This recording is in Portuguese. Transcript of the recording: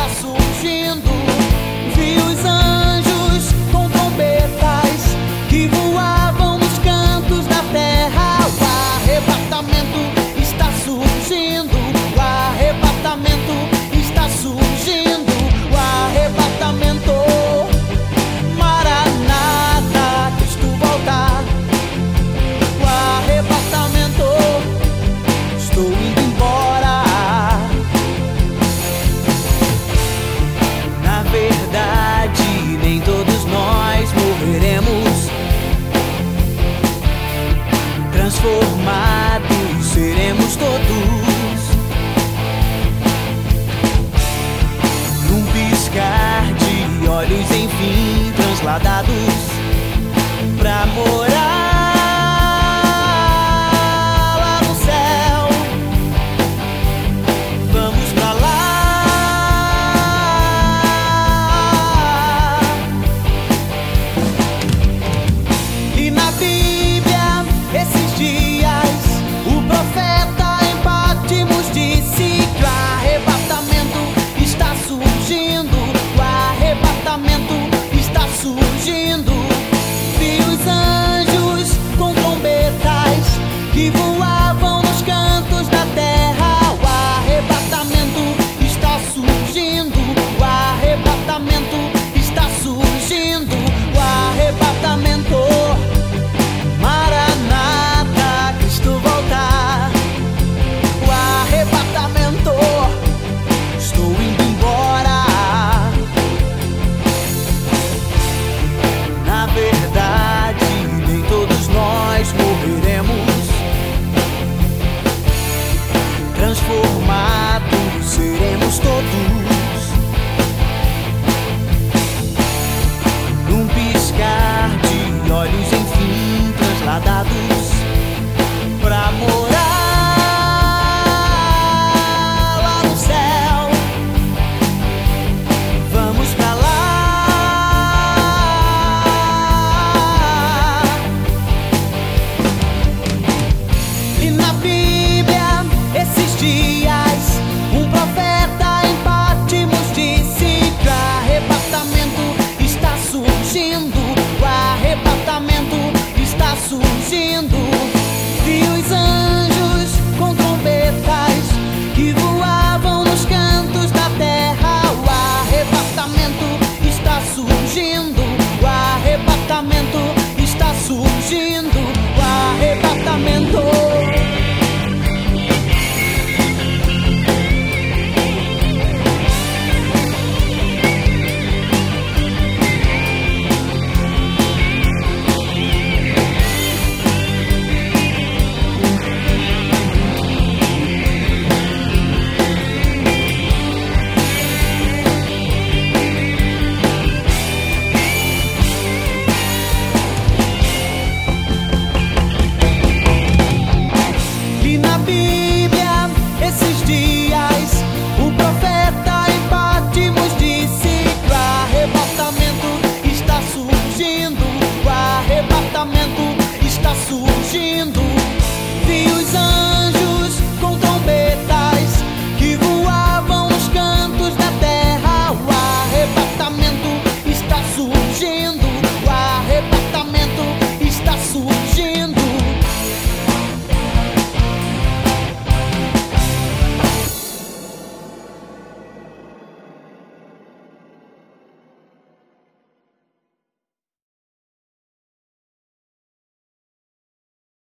surgindo. Vi os anjos com trombetas que voavam nos cantos da terra. O arrebatamento está surgindo. O arrebatamento está surgindo. O arrebatamento. Maranata, Cristo volta. O arrebatamento. Estou indo embora. Na verdade, nem todos nós morreremos. Transformados seremos todos. Num piscar de olhos, enfim, transladados pra morar lá no céu. Vamos pra lá. E na Bíblia, esses dias, o profeta em Patmos disse que o arrebatamento está surgindo. O arrebatamento está surgindo. Vi os anjos com trombetas que voavam nos cantos da terra. O arrebatamento está surgindo. O arrebatamento está surgindo. O arrebatamento. Maranata, Cristo volta. O arrebatamento. Estou indo embora. Na verdade, nem todos nós morreremos. Transformados seremos todos. Num piscar de olhos, enfim, transladados pra morar lá no céu. Vamos pra lá. E na Bíblia, esses dias, um profeta em Patmos disse que o arrebatamento está surgindo. O arrebatamento está surgindo. Vi os anjos com trombetas que voavam nos cantos da terra. O arrebatamento está surgindo. O arrebatamento está surgindo. O arrebatamento. E na Bíblia, esses dias, o profeta em Patmos disse que o arrebatamento está surgindo. O arrebatamento está surgindo. Vi os anjos com trombetas que voavam nos cantos da terra. O arrebatamento está surgindo.